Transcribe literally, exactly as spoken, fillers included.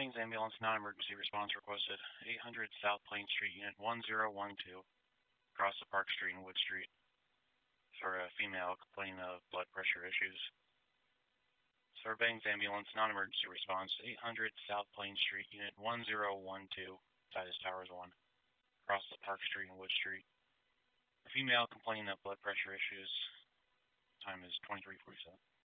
Fairbanks Ambulance non-emergency response requested eight hundred South Plain Street, Unit one zero one two, across the Park Street and Wood Street, for a female complaining of blood pressure issues. Fairbanks Ambulance non-emergency response eight hundred South Plain Street, Unit one zero one two, Titus Towers one, across the Park Street and Wood Street. A female complaining of blood pressure issues. Time is twenty-three forty-seven.